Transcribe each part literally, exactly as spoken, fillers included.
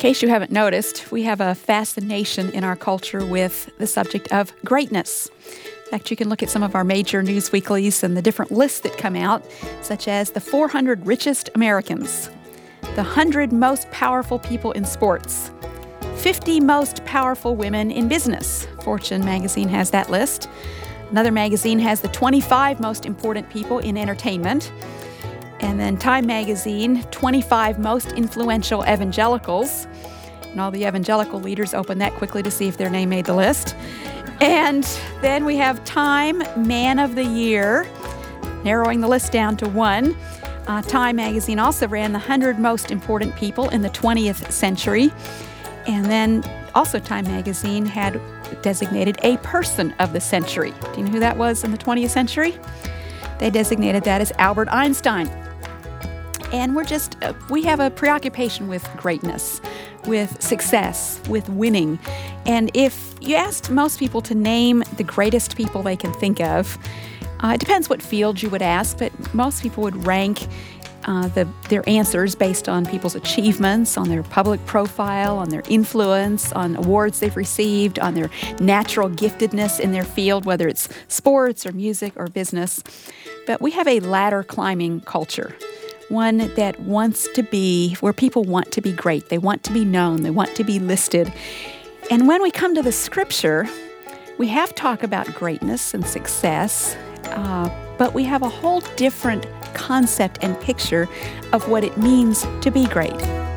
case you haven't noticed, we have a fascination in our culture with the subject of greatness. In fact, you can look at some of our major news weeklies and the different lists that come out, such as the four hundred richest Americans, the one hundred most powerful people in sports, fifty most powerful women in business. Fortune magazine has that list. Another magazine has the twenty-five most important people in entertainment. And then Time magazine, twenty-five most influential evangelicals. And all the evangelical leaders open that quickly to see if their name made the list. And then we have Time Man of the Year, narrowing the list down to one. Uh, Time magazine also ran the one hundred most important people in the twentieth century. And then also Time magazine had designated a person of the century. Do you know who that was in the twentieth century? They designated that as Albert Einstein. And we're just, uh, we have a preoccupation with greatness, with success, with winning. And if you asked most people to name the greatest people they can think of, uh, it depends what field you would ask, but most people would rank uh, the, their answers based on people's achievements, on their public profile, on their influence, on awards they've received, on their natural giftedness in their field, whether it's sports or music or business. But we have a ladder climbing culture. One that wants to be, where people want to be great. They want to be known. They want to be listed. And when we come to the scripture, we have talk about greatness and success, uh, but we have a whole different concept and picture of what it means to be great.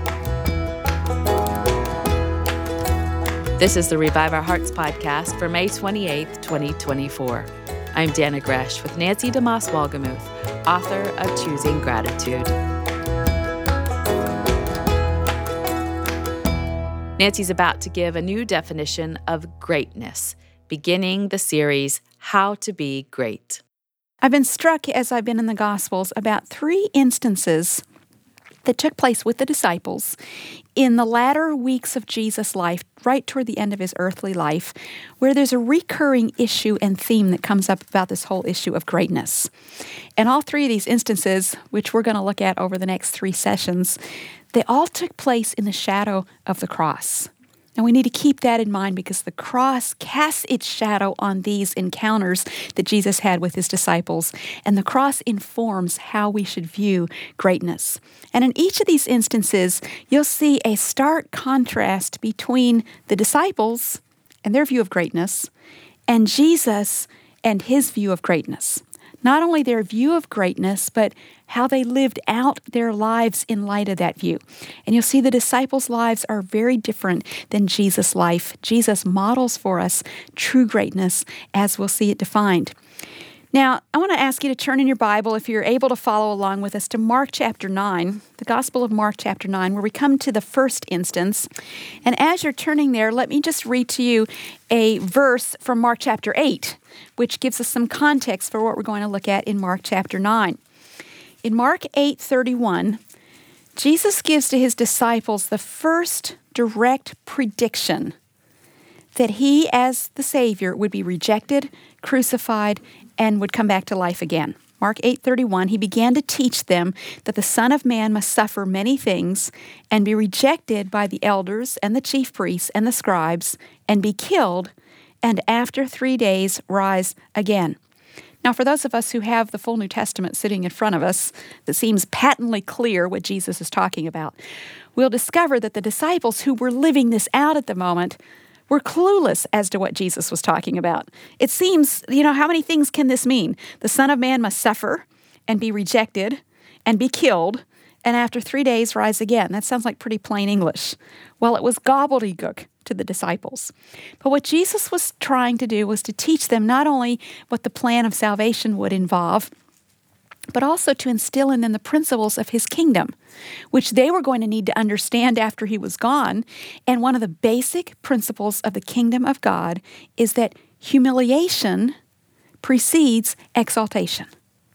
This is the Revive Our Hearts podcast for May twenty-eighth, twenty twenty-four. I'm Dana Gresh with Nancy DeMoss Wolgemuth, author of Choosing Gratitude. Nancy's about to give a new definition of greatness, beginning the series, How to Be Great. I've been struck as I've been in the Gospels about three instances that took place with the disciples in the latter weeks of Jesus' life, right toward the end of his earthly life, where there's a recurring issue and theme that comes up about this whole issue of greatness. And all three of these instances, which we're going to look at over the next three sessions, they all took place in the shadow of the cross. And we need to keep that in mind because the cross casts its shadow on these encounters that Jesus had with his disciples. And the cross informs how we should view greatness. And in each of these instances, you'll see a stark contrast between the disciples and their view of greatness and Jesus and his view of greatness. Not only their view of greatness, but how they lived out their lives in light of that view. And you'll see the disciples' lives are very different than Jesus' life. Jesus models for us true greatness as we'll see it defined. Now, I want to ask you to turn in your Bible, if you're able to follow along with us, to Mark chapter nine, the Gospel of Mark chapter nine, where we come to the first instance. And as you're turning there, let me just read to you a verse from Mark chapter eight, which gives us some context for what we're going to look at in Mark chapter nine. In Mark eight thirty-one, Jesus gives to his disciples the first direct prediction that he, as the Savior, would be rejected, crucified, and would come back to life again. Mark eight thirty-one, he began to teach them that the Son of Man must suffer many things and be rejected by the elders and the chief priests and the scribes and be killed, and after three days rise again. Now, for those of us who have the full New Testament sitting in front of us, it seems patently clear what Jesus is talking about. We'll discover that the disciples who were living this out at the moment were clueless as to what Jesus was talking about. It seems, you know, how many things can this mean? The Son of Man must suffer and be rejected and be killed, and after three days rise again. That sounds like pretty plain English. Well, it was gobbledygook to the disciples. But what Jesus was trying to do was to teach them not only what the plan of salvation would involve, but also to instill in them the principles of his kingdom, which they were going to need to understand after he was gone. And one of the basic principles of the kingdom of God is that humiliation precedes exaltation.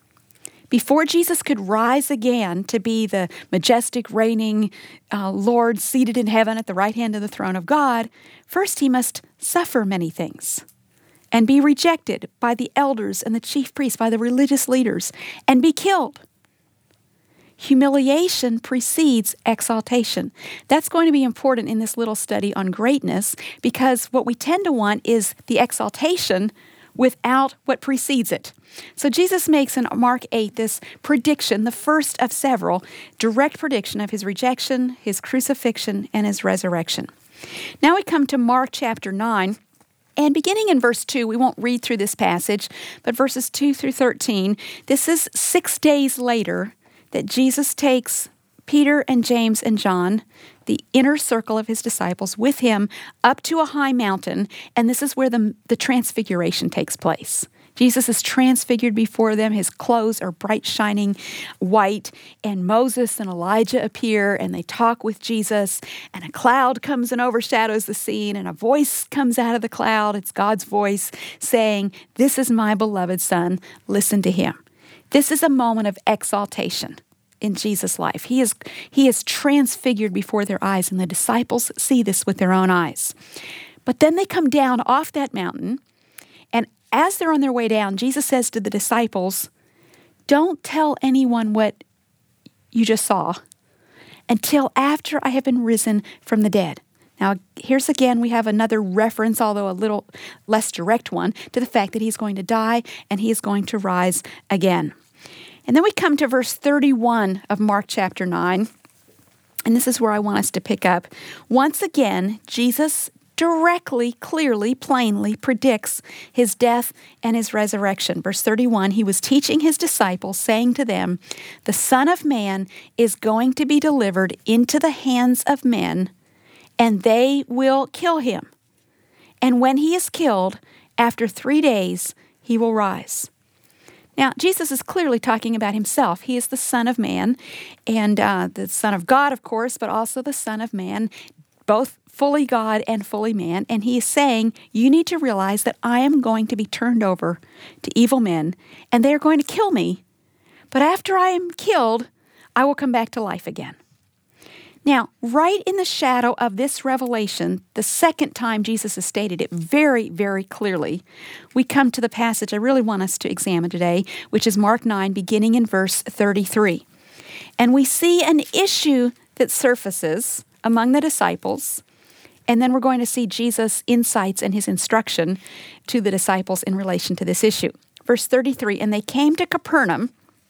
Before Jesus could rise again to be the majestic, reigning uh, Lord seated in heaven at the right hand of the throne of God, first he must suffer many things and be rejected by the elders and the chief priests, by the religious leaders, and be killed. humiliation precedes exaltation. That's going to be important in this little study on greatness, because what we tend to want is the exaltation without what precedes it. So Jesus makes in Mark eight this prediction, the first of several, direct prediction of his rejection, his crucifixion, and his resurrection. Now we come to Mark chapter nine, and beginning in verse two, we won't read through this passage, but verses two through thirteen, this is six days later that Jesus takes Peter and James and John, the inner circle of his disciples, with him up to a high mountain, and this is where the, the transfiguration takes place. Jesus is transfigured before them. His clothes are bright, shining white, and Moses and Elijah appear, and they talk with Jesus, and a cloud comes and overshadows the scene, and a voice comes out of the cloud. It's God's voice saying, "This is my beloved Son, listen to him." This is a moment of exaltation in Jesus' life. He is, he is transfigured before their eyes, and the disciples see this with their own eyes. But then they come down off that mountain, and as they're on their way down, Jesus says to the disciples, "Don't tell anyone what you just saw until after I have been risen from the dead." Now, here's again, we have another reference, although a little less direct one, to the fact that he's going to die and he is going to rise again. And then we come to verse thirty-one of Mark chapter nine, and this is where I want us to pick up. Once again, Jesus directly, clearly, plainly predicts his death and his resurrection. Verse thirty-one, he was teaching his disciples, saying to them, "The Son of Man is going to be delivered into the hands of men, and they will kill him. And when he is killed, after three days, he will rise." Now, Jesus is clearly talking about himself. He is the Son of Man, and uh, the Son of God, of course, but also the Son of Man, both fully God and fully man. And he is saying, you need to realize that I am going to be turned over to evil men, and they are going to kill me. But after I am killed, I will come back to life again. Now, right in the shadow of this revelation, the second time Jesus has stated it very, very clearly, we come to the passage I really want us to examine today, which is Mark nine, beginning in verse thirty-three. And we see an issue that surfaces among the disciples, and then we're going to see Jesus' insights and his instruction to the disciples in relation to this issue. Verse thirty-three, and they came to Capernaum,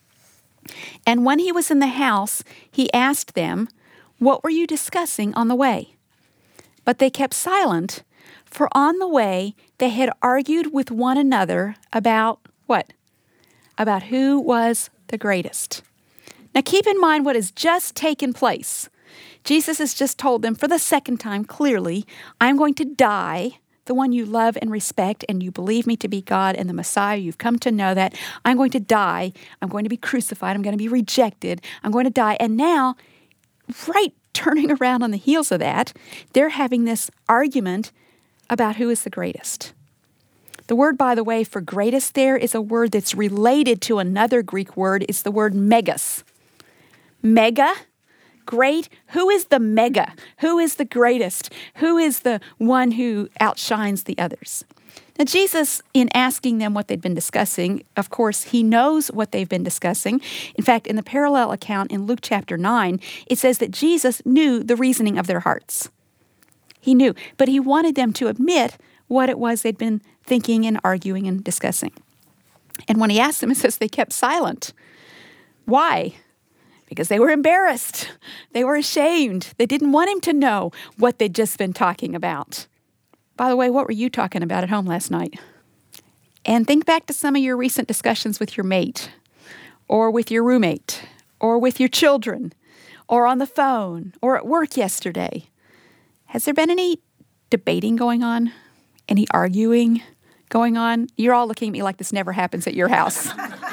and when he was in the house, he asked them, "What were you discussing on the way?" But they kept silent, for on the way they had argued with one another about what? About who was the greatest. Now keep in mind what has just taken place. Jesus has just told them for the second time clearly, I'm going to die, the one you love and respect, and you believe me to be God and the Messiah. You've come to know that. I'm going to die. I'm going to be crucified. I'm going to be rejected. I'm going to die. And now, right turning around on the heels of that, they're having this argument about who is the greatest. The word, by the way, for greatest there is a word that's related to another Greek word. It's the word megas. Mega, great. Who is the mega? Who is the greatest? Who is the one who outshines the others? Now, Jesus, in asking them what they'd been discussing, of course, he knows what they've been discussing. In fact, in the parallel account in Luke chapter nine, it says that Jesus knew the reasoning of their hearts. He knew, but he wanted them to admit what it was they'd been thinking and arguing and discussing. And when he asked them, it says they kept silent. Why? Because they were embarrassed. They were ashamed. They didn't want him to know what they'd just been talking about. By the way, what were you talking about at home last night? And think back to some of your recent discussions with your mate, or with your roommate, or with your children, or on the phone, or at work yesterday. Has there been any debating going on? Any arguing going on? You're all looking at me like this never happens at your house.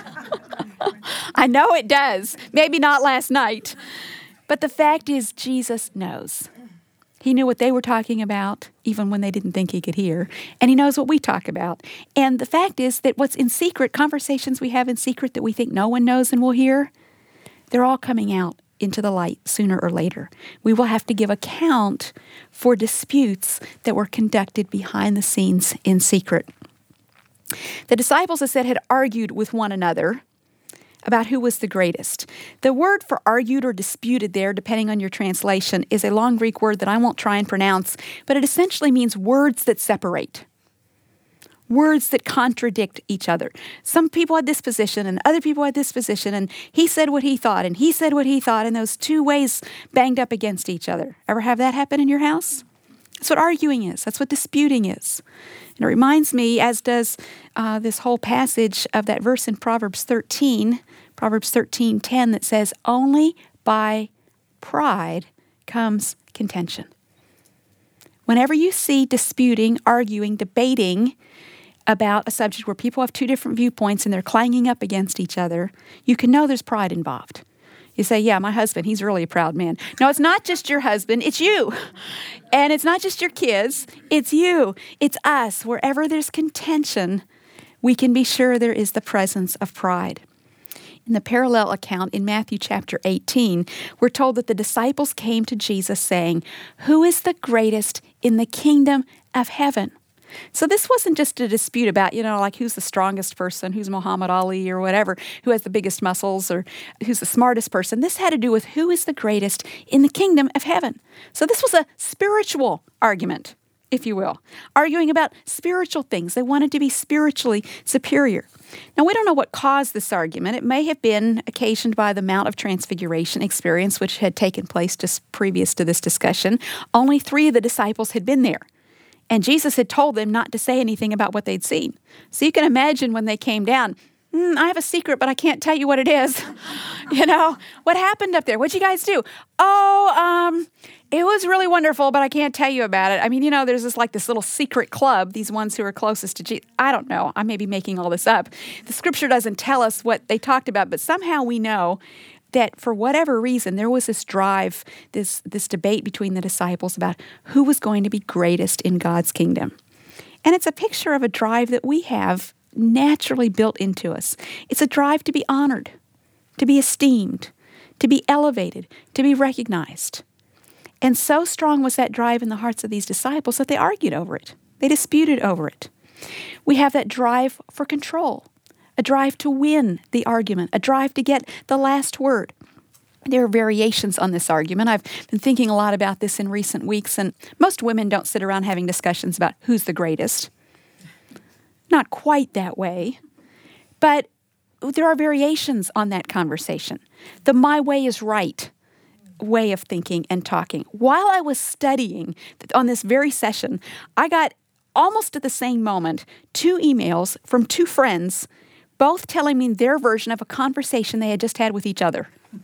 I know it does. Maybe not last night. But the fact is, Jesus knows. He knew what they were talking about, even when they didn't think he could hear. And he knows what we talk about. And the fact is that what's in secret, conversations we have in secret that we think no one knows and will hear, they're all coming out into the light sooner or later. We will have to give account for disputes that were conducted behind the scenes in secret. The disciples, as said, had argued with one another about who was the greatest. The word for argued or disputed there, depending on your translation, is a long Greek word that I won't try and pronounce, but it essentially means words that separate. Words that contradict each other. Some people had this position and other people had this position, and he said what he thought and he said what he thought, and those two ways banged up against each other. Ever have that happen in your house? That's what arguing is. That's what disputing is. And it reminds me, as does uh, this whole passage of that verse in Proverbs thirteen, Proverbs thirteen ten, that says, only by pride comes contention. Whenever you see disputing, arguing, debating about a subject where people have two different viewpoints and they're clanging up against each other, you can know there's pride involved. You say, yeah, my husband, he's really a proud man. No, it's not just your husband, it's you. And it's not just your kids, it's you. It's us. Wherever there's contention, we can be sure there is the presence of pride. In the parallel account in Matthew chapter eighteen, we're told that the disciples came to Jesus saying, who is the greatest in the kingdom of heaven? So this wasn't just a dispute about, you know, like who's the strongest person, who's Muhammad Ali or whatever, who has the biggest muscles or who's the smartest person. This had to do with who is the greatest in the kingdom of heaven. So this was a spiritual argument, if you will, arguing about spiritual things. They wanted to be spiritually superior. Now, we don't know what caused this argument. It may have been occasioned by the Mount of Transfiguration experience, which had taken place just previous to this discussion. Only three of the disciples had been there. And Jesus had told them not to say anything about what they'd seen. So you can imagine when they came down, mm, I have a secret, but I can't tell you what it is. You know, what happened up there? What'd you guys do? Oh, um, it was really wonderful, but I can't tell you about it. I mean, you know, there's this like this little secret club, these ones who are closest to Jesus. I don't know. I may be making all this up. The scripture doesn't tell us what they talked about, but somehow we know that for whatever reason, there was this drive, this, this debate between the disciples about who was going to be greatest in God's kingdom. And it's a picture of a drive that we have naturally built into us. It's a drive to be honored, to be esteemed, to be elevated, to be recognized. And so strong was that drive in the hearts of these disciples that they argued over it. They disputed over it. We have that drive for control, a drive to win the argument, a drive to get the last word. There are variations on this argument. I've been thinking a lot about this in recent weeks, and most women don't sit around having discussions about who's the greatest. Not quite that way, but there are variations on that conversation. The my way is right way of thinking and talking. While I was studying on this very session, I got almost at the same moment two emails from two friends, both telling me their version of a conversation they had just had with each other.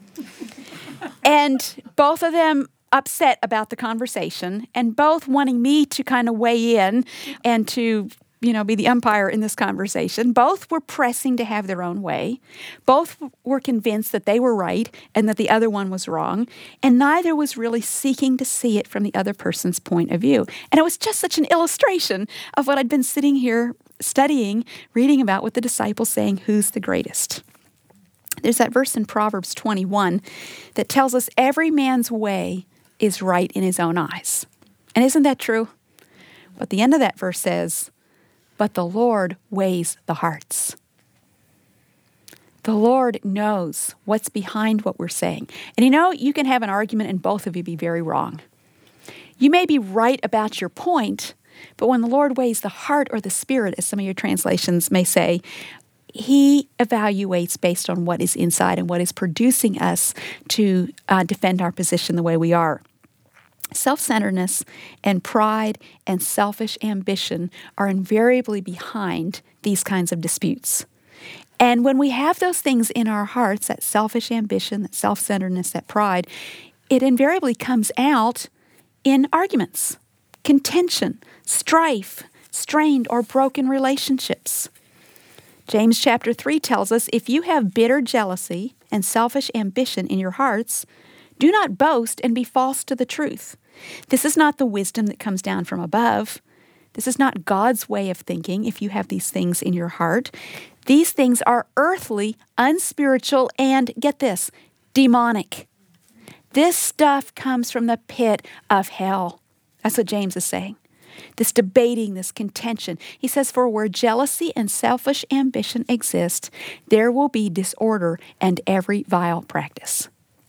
And both of them upset about the conversation, and both wanting me to kind of weigh in and to, you know, be the umpire in this conversation. Both were pressing to have their own way. Both were convinced that they were right and that the other one was wrong. And neither was really seeking to see it from the other person's point of view. And it was just such an illustration of what I'd been sitting here studying, reading about with the disciples saying, who's the greatest? There's that verse in Proverbs twenty-one that tells us every man's way is right in his own eyes. And isn't that true? But the end of that verse says, but the Lord weighs the hearts. The Lord knows what's behind what we're saying. And you know, you can have an argument and both of you be very wrong. You may be right about your point, but when the Lord weighs the heart or the spirit, as some of your translations may say, He evaluates based on what is inside and what is producing us to uh, defend our position the way we are. Self-centeredness and pride and selfish ambition are invariably behind these kinds of disputes. And when we have those things in our hearts, that selfish ambition, that self-centeredness, that pride, it invariably comes out in arguments, contention, strife, strained or broken relationships. James chapter three tells us, if you have bitter jealousy and selfish ambition in your hearts, do not boast and be false to the truth. This is not the wisdom that comes down from above. This is not God's way of thinking if you have these things in your heart. These things are earthly, unspiritual, and, get this, demonic. This stuff comes from the pit of hell. That's what James is saying. this debating, this contention. He says, for where jealousy and selfish ambition exist, there will be disorder and every vile practice.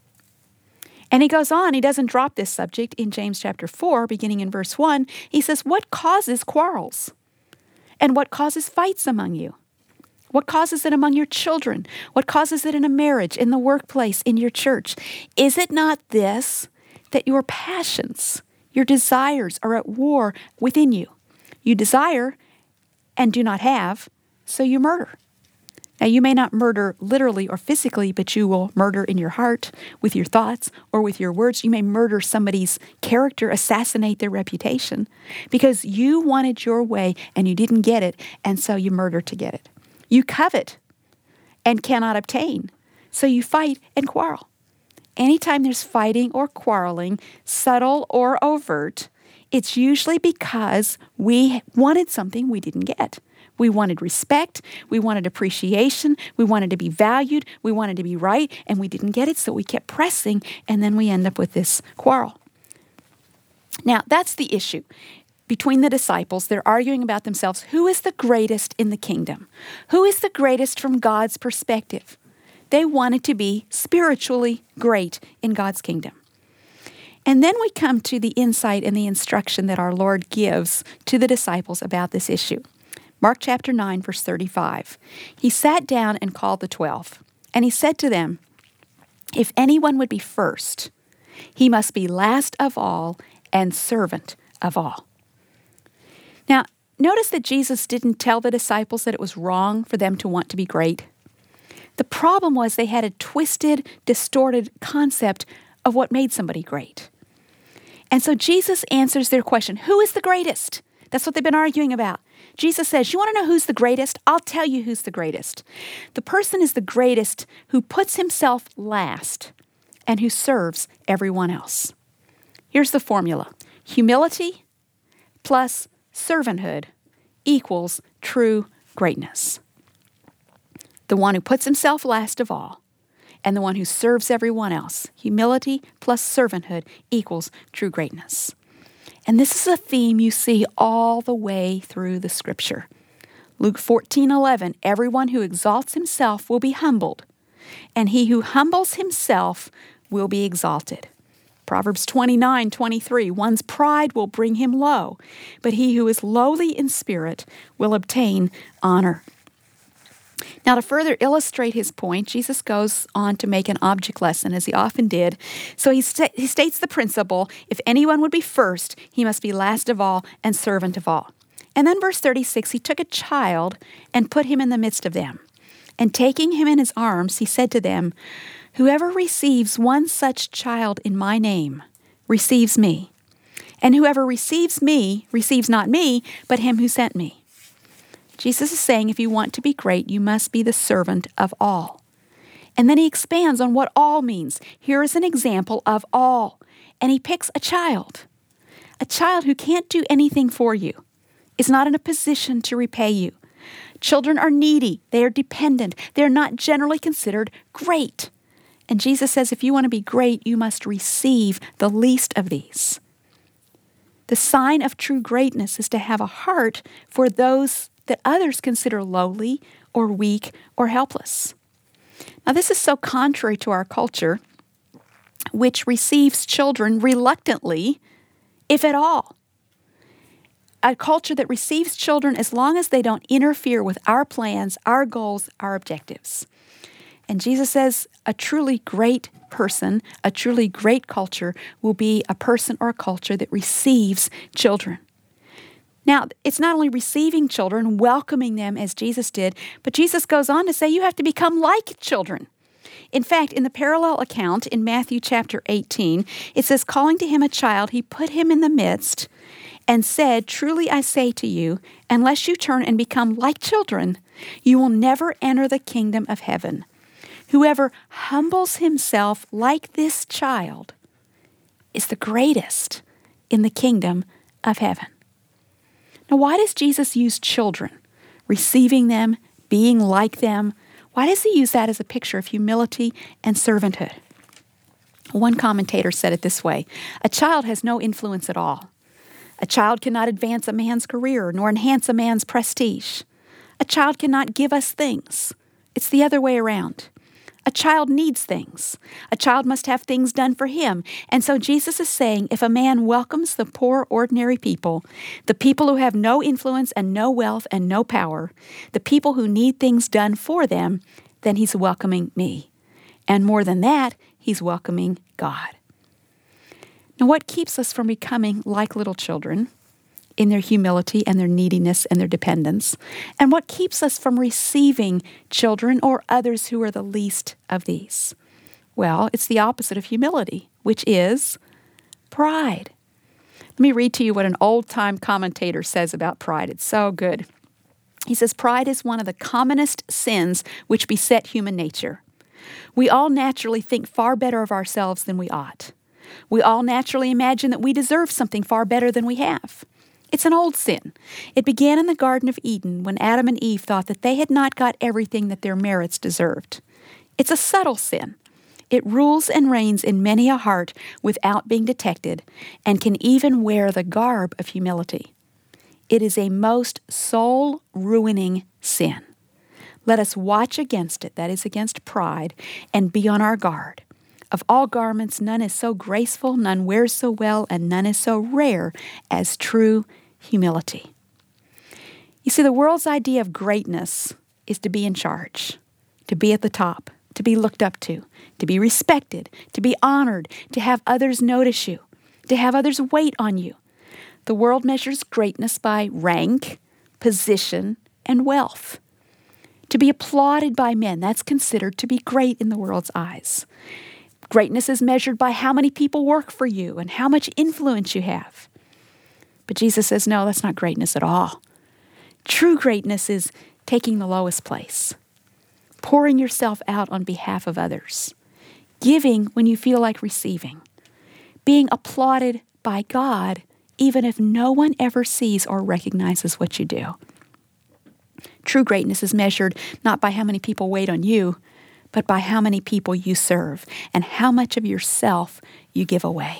And he goes on, he doesn't drop this subject in James chapter four, beginning in verse one. He says, what causes quarrels? And what causes fights among you? What causes it among your children? What causes it in a marriage, in the workplace, in your church? Is it not this, that your passions, your desires are at war within you? You desire and do not have, so you murder. Now, you may not murder literally or physically, but you will murder in your heart, with your thoughts, or with your words. You may murder somebody's character, assassinate their reputation, because you wanted your way and you didn't get it, and so you murder to get it. You covet and cannot obtain, so you fight and quarrel. Anytime there's fighting or quarreling, subtle or overt, it's usually because we wanted something we didn't get. We wanted respect, we wanted appreciation, we wanted to be valued, we wanted to be right, and we didn't get it, so we kept pressing, and then we end up with this quarrel. Now, that's the issue. Between the disciples, they're arguing about themselves. Who is the greatest in the kingdom? Who is the greatest from God's perspective? They wanted to be spiritually great in God's kingdom. And then we come to the insight and the instruction that our Lord gives to the disciples about this issue. Mark chapter nine, verse thirty-five. He sat down and called the twelve, and he said to them, if anyone would be first, he must be last of all and servant of all. Now, notice that Jesus didn't tell the disciples that it was wrong for them to want to be great. The problem was they had a twisted, distorted concept of what made somebody great. And so Jesus answers their question, who is the greatest? That's what they've been arguing about. Jesus says, you want to know who's the greatest? I'll tell you who's the greatest. The person is the greatest who puts himself last and who serves everyone else. Here's the formula. Humility plus servanthood equals true greatness. The one who puts himself last of all and the one who serves everyone else. Humility plus servanthood equals true greatness. And this is a theme you see all the way through the scripture. Luke fourteen eleven, everyone who exalts himself will be humbled, and he who humbles himself will be exalted. Proverbs twenty-nine twenty-three, one's pride will bring him low, but he who is lowly in spirit will obtain honor. Now, to further illustrate his point, Jesus goes on to make an object lesson, as he often did. So he, st- he states the principle, if anyone would be first, he must be last of all and servant of all. And then verse thirty-six, he took a child and put him in the midst of them. And taking him in his arms, he said to them, whoever receives one such child in my name receives me. And whoever receives me receives not me, but him who sent me. Jesus is saying if you want to be great, you must be the servant of all. And then he expands on what all means. Here is an example of all. And he picks a child. A child who can't do anything for you, is not in a position to repay you. Children are needy. They are dependent. They're not generally considered great. And Jesus says if you want to be great, you must receive the least of these. The sign of true greatness is to have a heart for those that others consider lowly or weak or helpless. Now, this is so contrary to our culture, which receives children reluctantly, if at all. A culture that receives children as long as they don't interfere with our plans, our goals, our objectives. And Jesus says a truly great person, a truly great culture will be a person or a culture that receives children. Now, it's not only receiving children, welcoming them as Jesus did, but Jesus goes on to say you have to become like children. In fact, in the parallel account in Matthew chapter eighteen, it says, calling to him a child, he put him in the midst and said, truly I say to you, unless you turn and become like children, you will never enter the kingdom of heaven. Whoever humbles himself like this child is the greatest in the kingdom of heaven. Now, why does Jesus use children, receiving them, being like them? Why does he use that as a picture of humility and servanthood? One commentator said it this way, a child has no influence at all. A child cannot advance a man's career nor enhance a man's prestige. A child cannot give us things. It's the other way around. A child needs things. A child must have things done for him. And so Jesus is saying, if a man welcomes the poor, ordinary people, the people who have no influence and no wealth and no power, the people who need things done for them, then he's welcoming me. And more than that, he's welcoming God. Now, what keeps us from becoming like little children in their humility and their neediness and their dependence? And what keeps us from receiving children or others who are the least of these? Well, it's the opposite of humility, which is pride. Let me read to you what an old-time commentator says about pride. It's so good. He says, pride is one of the commonest sins which beset human nature. We all naturally think far better of ourselves than we ought. We all naturally imagine that we deserve something far better than we have. It's an old sin. It began in the Garden of Eden when Adam and Eve thought that they had not got everything that their merits deserved. It's a subtle sin. It rules and reigns in many a heart without being detected and can even wear the garb of humility. It is a most soul-ruining sin. Let us watch against it, that is against pride, and be on our guard. Of all garments, none is so graceful, none wears so well, and none is so rare as true humility. You see, the world's idea of greatness is to be in charge, to be at the top, to be looked up to, to be respected, to be honored, to have others notice you, to have others wait on you. The world measures greatness by rank, position, and wealth. To be applauded by men, that's considered to be great in the world's eyes. Greatness is measured by how many people work for you and how much influence you have. But Jesus says, no, that's not greatness at all. True greatness is taking the lowest place, pouring yourself out on behalf of others, giving when you feel like receiving, being applauded by God even if no one ever sees or recognizes what you do. True greatness is measured not by how many people wait on you, but by how many people you serve and how much of yourself you give away.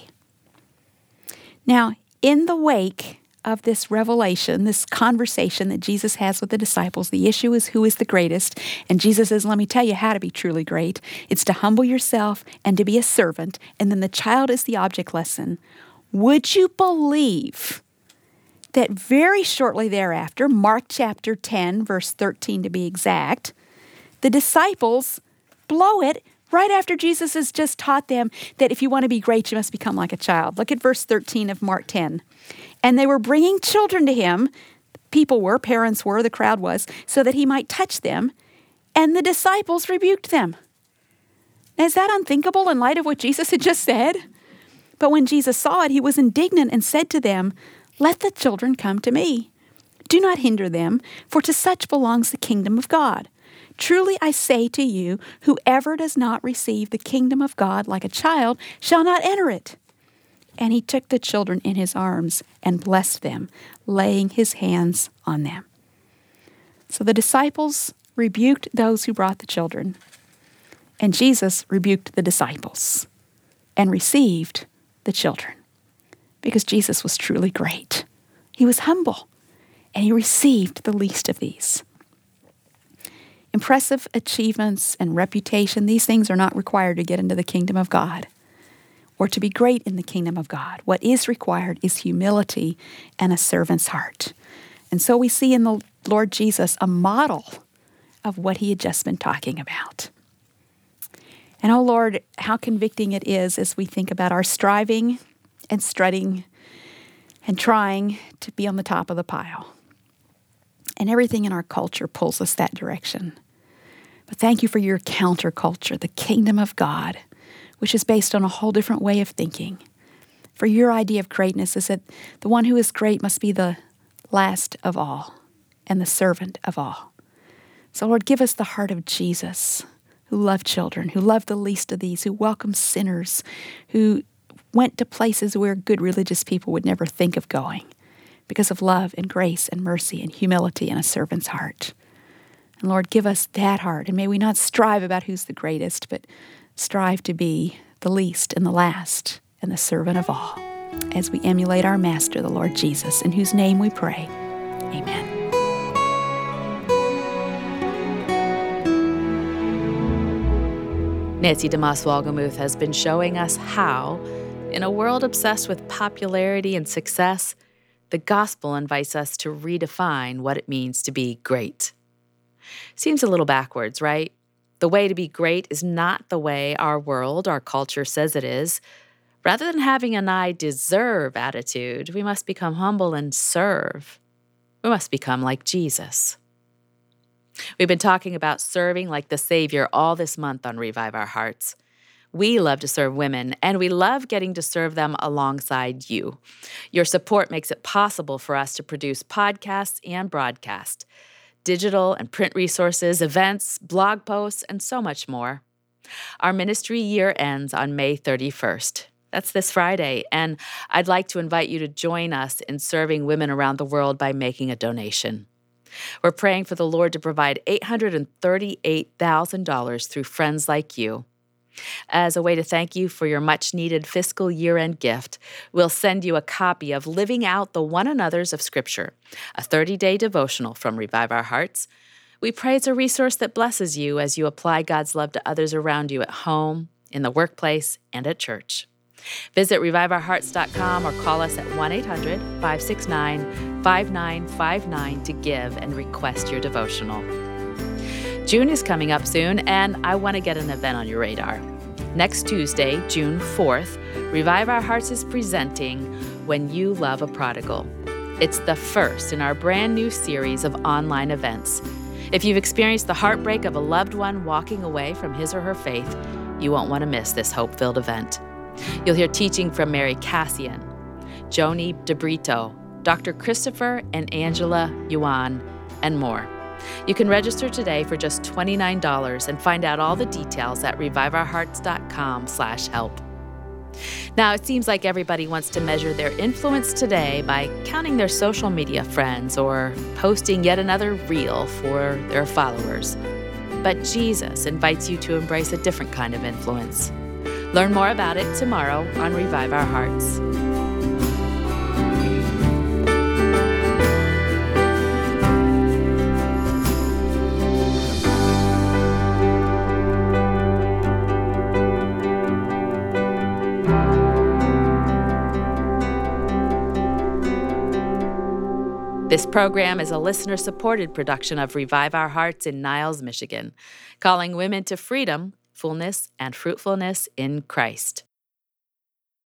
Now, in the wake of this revelation, this conversation that Jesus has with the disciples, the issue is who is the greatest. And Jesus says, let me tell you how to be truly great. It's to humble yourself and to be a servant. And then the child is the object lesson. Would you believe that very shortly thereafter, Mark chapter ten, verse thirteen to be exact, the disciples blow it right after Jesus has just taught them that if you want to be great, you must become like a child. Look at verse thirteen of Mark ten. And they were bringing children to him, people were, parents were, the crowd was, so that he might touch them, and the disciples rebuked them. Now, is that unthinkable in light of what Jesus had just said? But when Jesus saw it, he was indignant and said to them, let the children come to me. Do not hinder them, for to such belongs the kingdom of God. Truly I say to you, whoever does not receive the kingdom of God like a child shall not enter it. And he took the children in his arms and blessed them, laying his hands on them. So the disciples rebuked those who brought the children, and Jesus rebuked the disciples and received the children because Jesus was truly great. He was humble, and he received the least of these. Impressive achievements and reputation, these things are not required to get into the kingdom of God or to be great in the kingdom of God. What is required is humility and a servant's heart. And so we see in the Lord Jesus a model of what he had just been talking about. And oh Lord, how convicting it is as we think about our striving and strutting and trying to be on the top of the pile. And everything in our culture pulls us that direction. But thank you for your counterculture, the kingdom of God, which is based on a whole different way of thinking. For your idea of greatness is that the one who is great must be the last of all and the servant of all. So Lord, give us the heart of Jesus, who loved children, who loved the least of these, who welcomed sinners, who went to places where good religious people would never think of going because of love and grace and mercy and humility and a servant's heart. And Lord, give us that heart. And may we not strive about who's the greatest, but strive to be the least and the last and the servant of all. as we emulate our Master, the Lord Jesus, in whose name we pray. Amen. Nancy DeMoss Wolgemuth has been showing us how, in a world obsessed with popularity and success, the gospel invites us to redefine what it means to be great. Seems a little backwards, right? The way to be great is not the way our world, our culture says it is. Rather than having an I deserve attitude, we must become humble and serve. We must become like Jesus. We've been talking about serving like the Savior all this month on Revive Our Hearts. We love to serve women, and we love getting to serve them alongside you. Your support makes it possible for us to produce podcasts and broadcasts, digital and print resources, events, blog posts, and so much more. Our ministry year ends on May thirty-first. That's this Friday, and I'd like to invite you to join us in serving women around the world by making a donation. We're praying for the Lord to provide eight hundred thirty-eight thousand dollars through friends like you. As a way to thank you for your much-needed fiscal year-end gift, we'll send you a copy of Living Out the One Another's of Scripture, a thirty-day devotional from Revive Our Hearts. We pray it's a resource that blesses you as you apply God's love to others around you at home, in the workplace, and at church. Visit revive our hearts dot com or call us at one eight hundred, five six nine, five nine five nine to give and request your devotional. June is coming up soon, and I want to get an event on your radar. Next Tuesday, June fourth, Revive Our Hearts is presenting When You Love a Prodigal. It's the first in our brand new series of online events. If you've experienced the heartbreak of a loved one walking away from his or her faith, you won't want to miss this hope-filled event. You'll hear teaching from Mary Cassian, Joni DeBrito, Doctor Christopher and Angela Yuan, and more. You can register today for just twenty-nine dollars and find out all the details at revive our hearts dot com slash help. Now, it seems like everybody wants to measure their influence today by counting their social media friends or posting yet another reel for their followers. But Jesus invites you to embrace a different kind of influence. Learn more about it tomorrow on Revive Our Hearts. This program is a listener-supported production of Revive Our Hearts in Niles, Michigan, calling women to freedom, fullness, and fruitfulness in Christ.